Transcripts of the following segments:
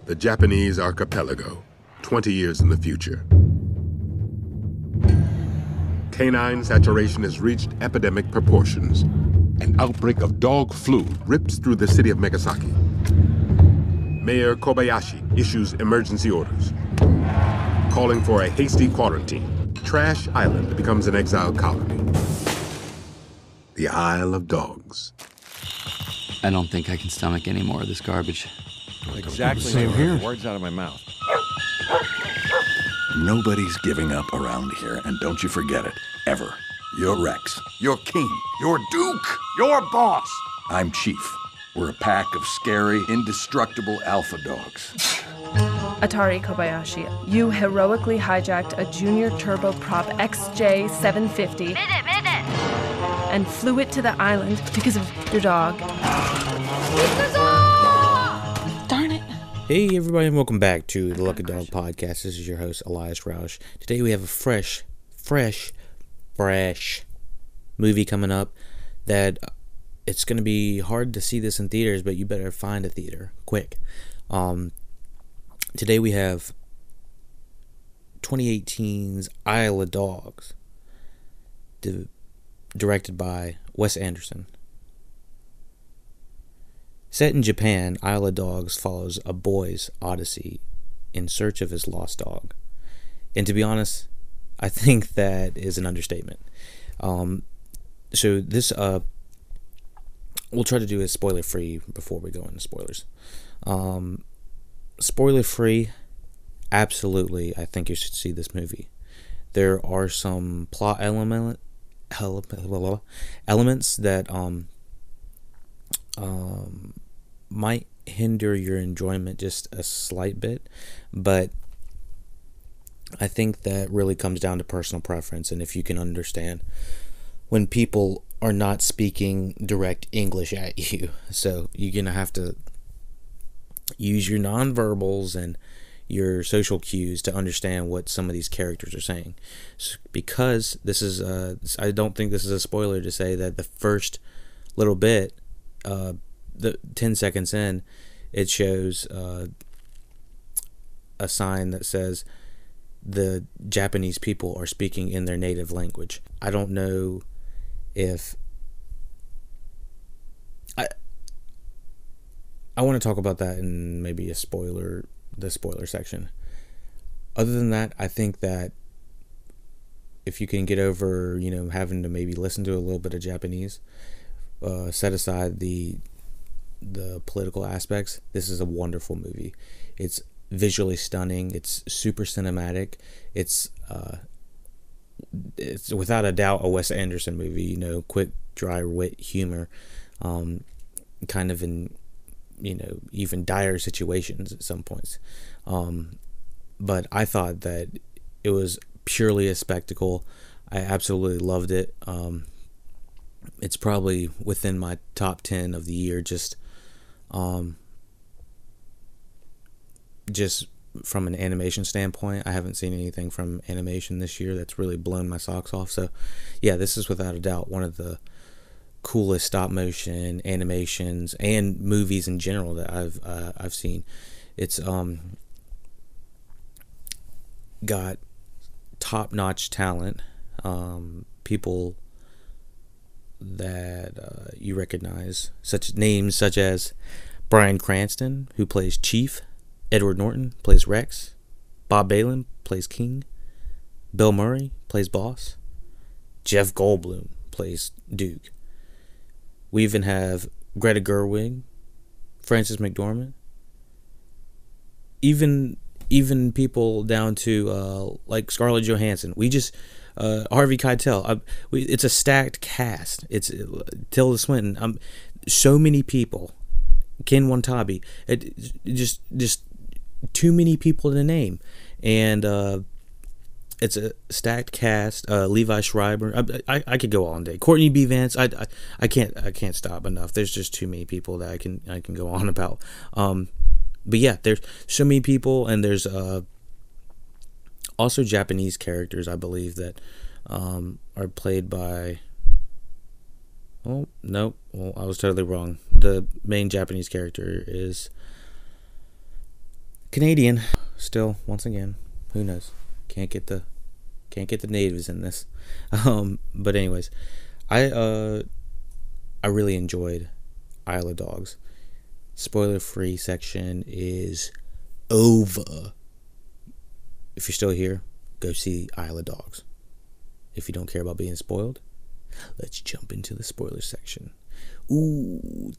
the Japanese archipelago, 20 years in the future. Canine saturation has reached epidemic proportions. An outbreak of dog flu rips through the city of Megasaki. Mayor Kobayashi issues emergency orders, calling for a hasty quarantine. Trash Island becomes an exile colony. The Isle of Dogs. I don't think I can stomach any more of this garbage. Exactly. Same here. Words out of my mouth. Nobody's giving up around here, and don't you forget it, ever. You're Rex. You're King. You're Duke. You're Boss. I'm Chief. We're a pack of scary, indestructible alpha dogs. Atari Kobayashi, you heroically hijacked a Junior Turboprop XJ750 and flew it to the island because of your dog. Darn it. Hey everybody, and welcome back to the Lucky Dog Podcast. This is your host, Elias Roush. Today we have a fresh movie coming up that it's going to be hard to see this in theaters, but you better find a theater quick. Today we have 2018's Isle of Dogs, directed by Wes Anderson. Set in Japan, Isle of Dogs follows a boy's odyssey in search of his lost dog. And to be honest, I think that is an understatement. So this, we'll try to do it spoiler-free before we go into spoilers. Spoiler-free, absolutely, I think you should see this movie. There are some plot elements that might hinder your enjoyment just a slight bit, but I think that really comes down to personal preference, and if you can understand when people are not speaking direct English at you. So you're going to have to use your nonverbals and your social cues to understand what some of these characters are saying. So because this is, I don't think this is a spoiler to say that the first little bit, the 10 seconds in, it shows a sign that says the Japanese people are speaking in their native language. I don't know if I want to talk about that in maybe the spoiler section. Other than that, I think that if you can get over, having to maybe listen to a little bit of Japanese, set aside the political aspects, this is a wonderful movie. It's visually stunning. It's super cinematic. It's without a doubt a Wes Anderson movie. Quick, dry wit humor, kind of in even dire situations at some points. But I thought that it was purely a spectacle. I absolutely loved it. It's probably within my top 10 of the year, just from an animation standpoint. I haven't seen anything from animation this year that's really blown my socks off. So yeah, this is without a doubt one of the coolest stop motion animations and movies in general that I've seen. It's got top-notch talent, people that you recognize, such names such as Bryan Cranston, who plays Chief, Edward Norton plays Rex, Bob Balaban plays King, Bill Murray plays Boss, Jeff Goldblum plays Duke. We even have Greta Gerwig, Frances McDormand, even people down to like Scarlett Johansson. Harvey Keitel. It's a stacked cast. It's Tilda Swinton. So many people. Ken Watanabe. Just too many people to name, and it's a stacked cast. Levi Schreiber. I could go all day. Courtney B. Vance. I can't stop enough. There's just too many people that I can go on about. But yeah, there's so many people, and there's also Japanese characters, I believe, that are played by... Oh, no. Well, I was totally wrong. The main Japanese character is Canadian, still, once again, who knows? Can't get the natives in this. But anyways, I really enjoyed Isle of Dogs. Spoiler-free section is over. If you're still here, go see Isle of Dogs. If you don't care about being spoiled, let's jump into the spoiler section. Ooh.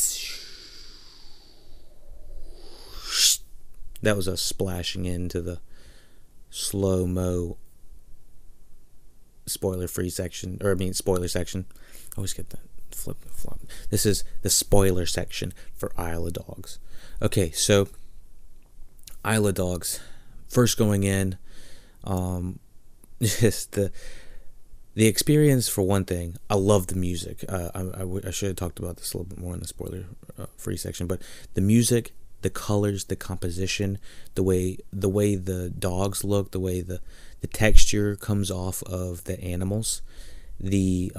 That was us splashing into the slow-mo spoiler-free section. Spoiler section. I always get that flip. This is the spoiler section for Isle of Dogs. Okay, so Isle of Dogs. First going in, just the experience, for one thing. I love the music. I should have talked about this a little bit more in the spoiler free section, but the music, the colors, the composition, the way the dogs look, the way the texture comes off of the animals, the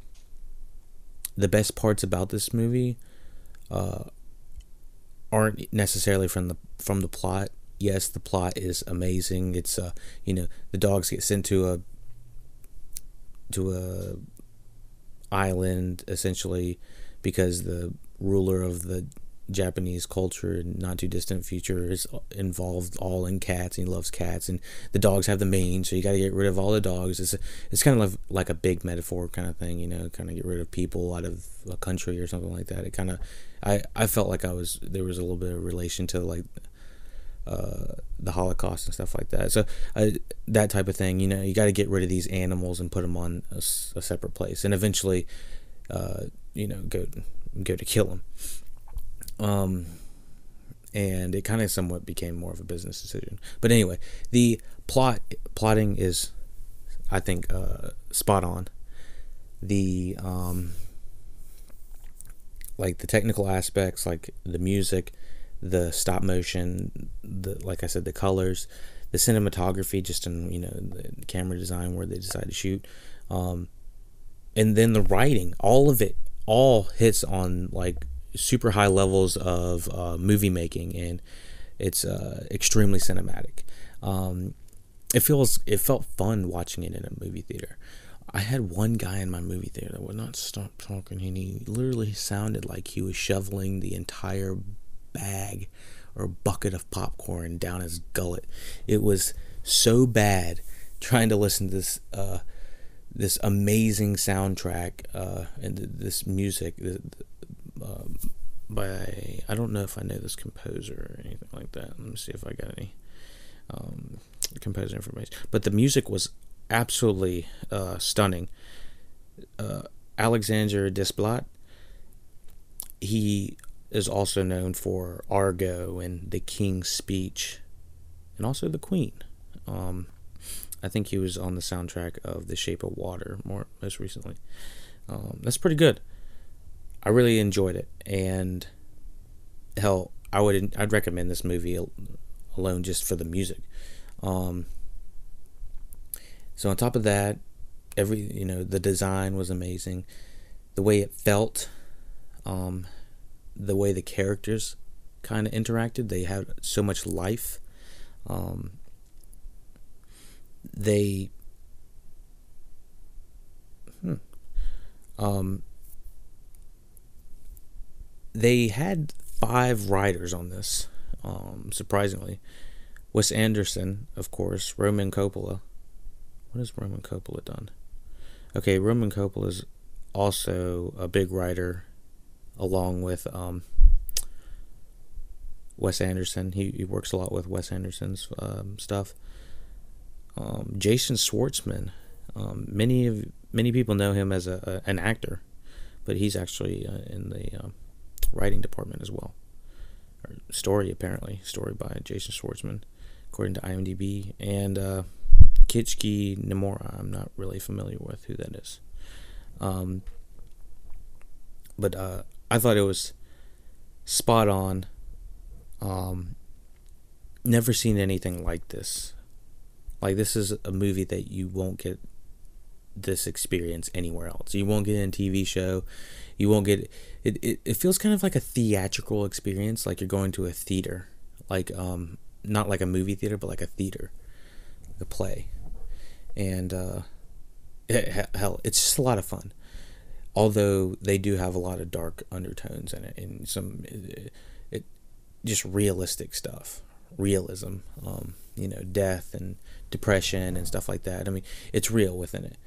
best parts about this movie aren't necessarily from the plot. Yes, the plot is amazing. It's the dogs get sent to a island, essentially, because the ruler of the Japanese culture in not too distant future is involved all in cats, and he loves cats, and the dogs have the mane, so you got to get rid of all the dogs. It's kind of like a big metaphor kind of thing, kind of get rid of people out of a country or something like that. It kind of, I felt like there was a little bit of relation to like the Holocaust and stuff like that. So that type of thing, you got to get rid of these animals and put them on a separate place, and eventually, go to kill them. And it kind of somewhat became more of a business decision. But anyway, the plotting is, I think, spot on. The like the technical aspects, like the music, the stop motion, like I said, the colors, the cinematography, just in the camera design where they decide to shoot, and then the writing, all of it, all hits on like super high levels of movie making, and it's extremely cinematic. It felt fun watching it in a movie theater. I had one guy in my movie theater that would not stop talking, and he literally sounded like he was shoveling the entire bag or bucket of popcorn down his gullet. It was so bad trying to listen to this amazing soundtrack and this music by, I don't know if I know this composer or anything like that. Let me see if I got any composer information. But the music was absolutely stunning. Alexandre Desplat, he is also known for Argo and The King's Speech, and also The Queen. I think he was on the soundtrack of The Shape of Water most recently. That's pretty good. I really enjoyed it, and hell, I'd recommend this movie alone just for the music. So on top of that, the design was amazing, the way it felt, the way the characters kind of interacted. They had so much life. They had 5 writers on this, surprisingly. Wes Anderson, of course, Roman Coppola. What has Roman Coppola done? Okay, Roman Coppola is also a big writer, along with Wes Anderson. He works a lot with Wes Anderson's stuff. Jason Schwartzman. Many people know him as an actor, but he's actually in the writing department as well. Or story by Jason Schwartzman, according to IMDb. And Kichiki Nomura, I'm not really familiar with who that is. But I thought it was spot on. Never seen anything like this. Like, this is a movie that you won't get this experience anywhere else. You won't get it in a TV show. You won't get it. It feels kind of like a theatrical experience, like you're going to a theater. like not like a movie theater, but like a theater, a play, and hell, it's just a lot of fun. Although they do have a lot of dark undertones in it, and some it just realistic stuff, realism, death and depression and stuff like that. I mean, it's real within it.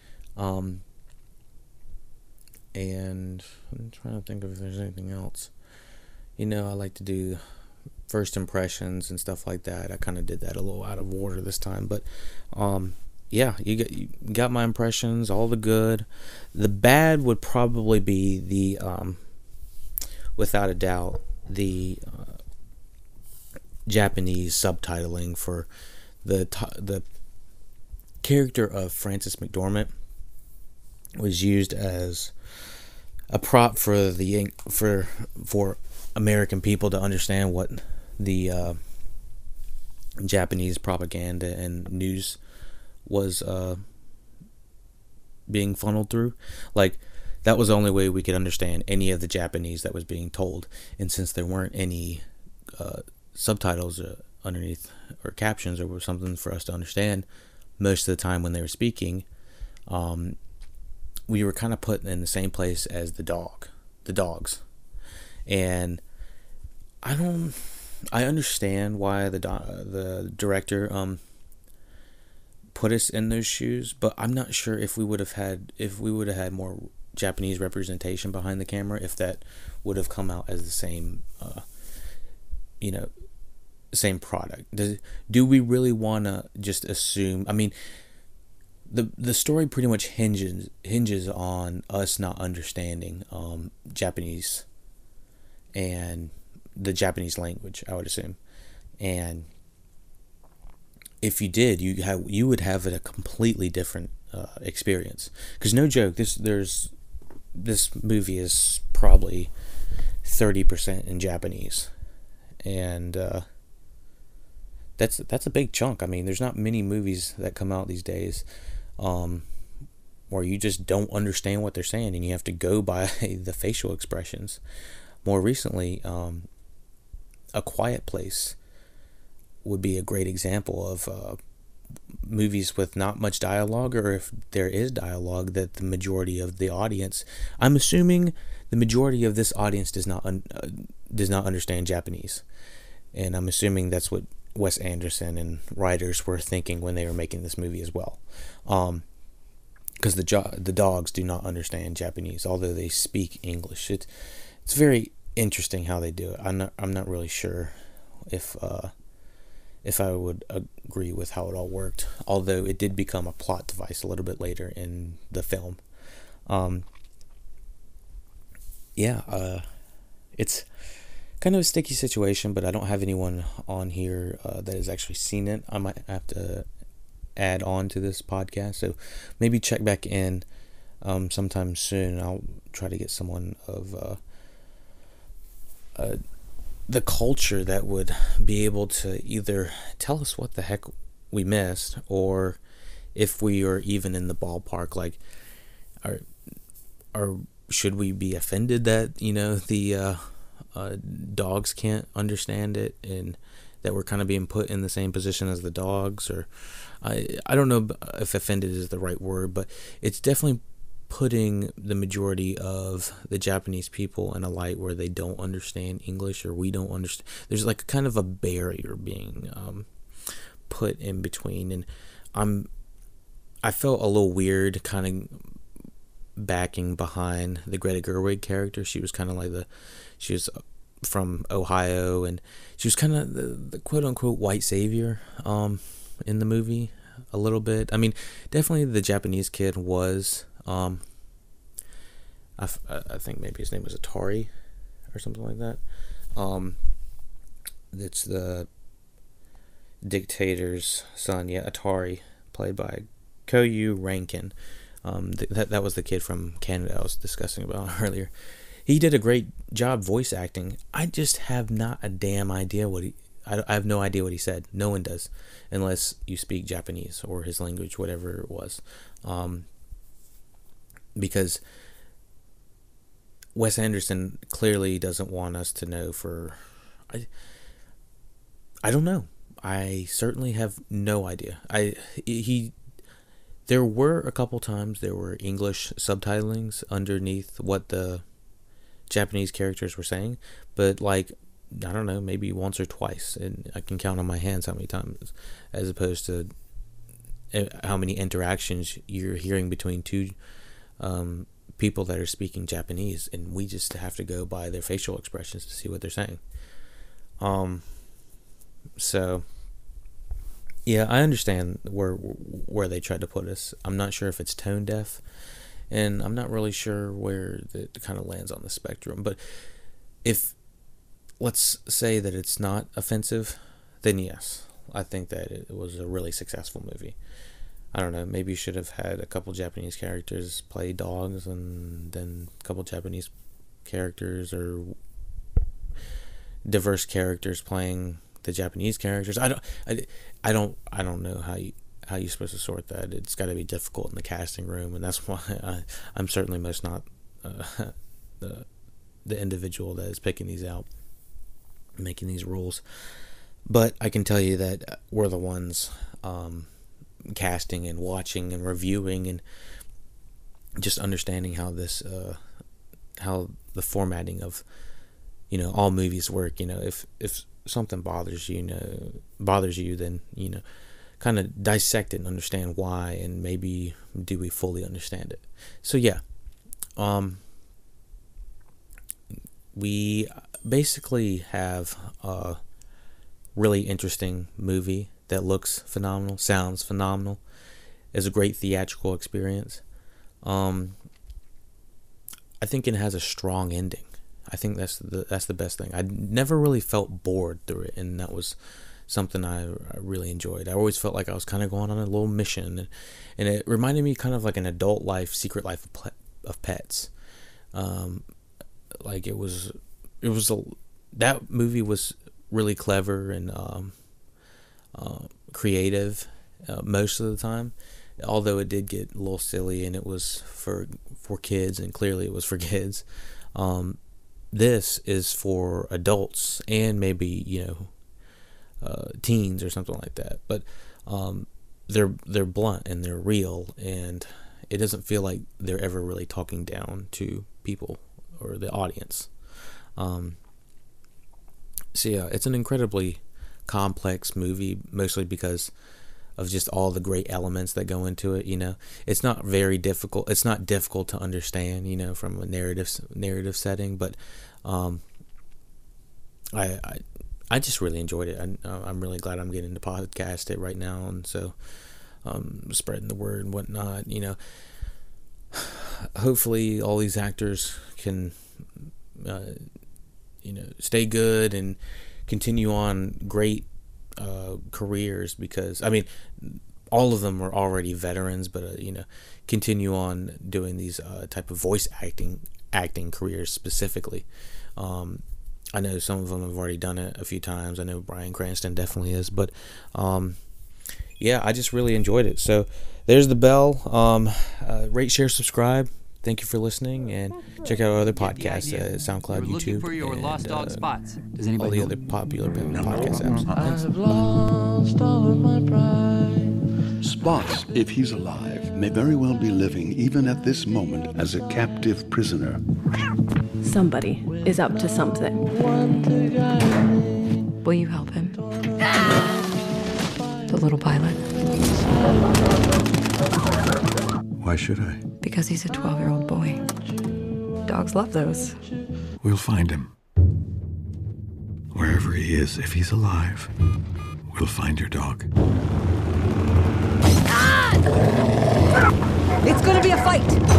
And I'm trying to think if there's anything else. I like to do first impressions and stuff like that. I kind of did that a little out of order this time, but yeah, you got my impressions, all the good. The bad would probably be the without a doubt, the Japanese subtitling for the character of Frances McDormand was used as a prop for American people to understand what the Japanese propaganda and news was being funneled through. Like, that was the only way we could understand any of the Japanese that was being told. And since there weren't any subtitles underneath or captions or something for us to understand most of the time when they were speaking, we were kind of put in the same place as the dogs. And I understand why the director put us in those shoes, but I'm not sure if we would have had more Japanese representation behind the camera, if that would have come out as the same same product. Do we really want to just assume? I mean, the story pretty much hinges on us not understanding Japanese and the Japanese language, I would assume. And if you did, you would have a completely different experience. Because no joke, this movie is probably 30% in Japanese, and that's a big chunk. I mean, there's not many movies that come out these days where you just don't understand what they're saying and you have to go by the facial expressions. More recently, A Quiet Place would be a great example of movies with not much dialogue, or if there is dialogue, that the majority of the audience, I'm assuming the majority of this audience does not understand Japanese, and I'm assuming that's what Wes Anderson and writers were thinking when they were making this movie as well, because the dogs do not understand Japanese, although they speak English. It's very interesting how they do it. I'm not really sure if I would agree with how it all worked, although it did become a plot device a little bit later in the film. It's kind of a sticky situation, but I don't have anyone on here that has actually seen it. I might have to add on to this podcast, so maybe check back in sometime soon. I'll try to get someone of the culture that would be able to either tell us what the heck we missed, or if we are even in the ballpark. Like, should we be offended that the dogs can't understand it, and that we're kind of being put in the same position as the dogs? Or I don't know if offended is the right word, but it's definitely putting the majority of the Japanese people in a light where they don't understand English, or we don't understand. There's like kind of a barrier being put in between, and I felt a little weird kind of backing behind the Greta Gerwig character. She was kind of like she was from Ohio, and she was kind of the quote unquote white savior in the movie a little bit. I mean, definitely the Japanese kid was. I think maybe his name was Atari or something like that. It's the dictator's son, Atari, played by Koyu Rankin. That was the kid from Canada I was discussing about earlier. He did a great job voice acting. I just have not a damn idea I have no idea what he said. No one does, unless you speak Japanese or his language, whatever it was. Because Wes Anderson clearly doesn't want us to know I don't know. I certainly have no idea. There were a couple times there were English subtitlings underneath what the Japanese characters were saying, but like, I don't know, maybe once or twice, and I can count on my hands how many times, as opposed to how many interactions you're hearing between two people that are speaking Japanese, and we just have to go by their facial expressions to see what they're saying. So yeah, I understand where they tried to put us. I'm not sure if it's tone deaf, and I'm not really sure where it kind of lands on the spectrum. But if, let's say that it's not offensive, then yes, I think that it was a really successful movie. I don't know, maybe you should have had a couple Japanese characters play dogs, and then a couple Japanese characters or diverse characters playing the Japanese characters. I don't know how you're supposed to sort that. It's got to be difficult in the casting room, and that's why I'm certainly most not the individual that is picking these out, making these rules. But I can tell you that we're the ones casting and watching and reviewing and just understanding how this how the formatting of, you know, all movies work. You know, if something bothers you, then, you know, kind of dissect it and understand why, and maybe do we fully understand it. So yeah, we basically have a really interesting movie that looks phenomenal, sounds phenomenal, is a great theatrical experience. I think it has a strong ending. I think that's the best thing. I never really felt bored through it, and that was something I really enjoyed. I always felt like I was kind of going on a little mission, and it reminded me kind of like an adult life, Secret Life of Pets. Like that movie was really clever and creative most of the time, although it did get a little silly, and it was for kids, and clearly it was for kids. This is for adults and maybe, you know, teens or something like that. But they're blunt and they're real, and it doesn't feel like they're ever really talking down to people or the audience. So yeah, it's an incredibly complex movie, mostly because of just all the great elements that go into it. You know, it's not very difficult. It's not difficult to understand, you know, from a narrative setting. But I just really enjoyed it. I'm really glad I'm getting to podcast it right now, and so spreading the word and whatnot. You know, hopefully all these actors can you know, stay good and continue on great careers, because I mean, all of them are already veterans, but you know, continue on doing these type of voice acting careers specifically. I know some of them have already done it a few times. I know Bryan Cranston definitely is, but yeah, I just really enjoyed it. So there's the bell. Rate, share, subscribe. Thank you for listening, and check out our other podcasts at SoundCloud, YouTube, for your and lost dog spots. Does all anybody the other popular podcast apps. Thanks. I've lost all of my pride. Spots, if he's alive, may very well be living even at this moment as a captive prisoner. Somebody is up to something. Will you help him? The little pilot. Why should I? Because he's a 12-year-old boy. Dogs love those. We'll find him. Wherever he is, if he's alive, we'll find your dog. It's gonna be a fight!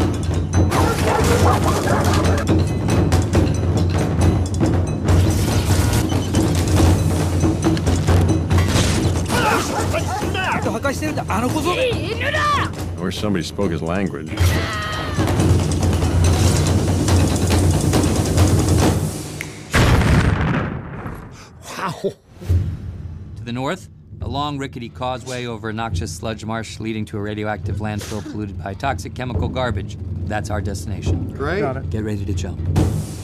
Or somebody spoke his language. Wow. To the north, a long rickety causeway over a noxious sludge marsh leading to a radioactive landfill polluted by toxic chemical garbage. That's our destination. Great. Get ready to jump.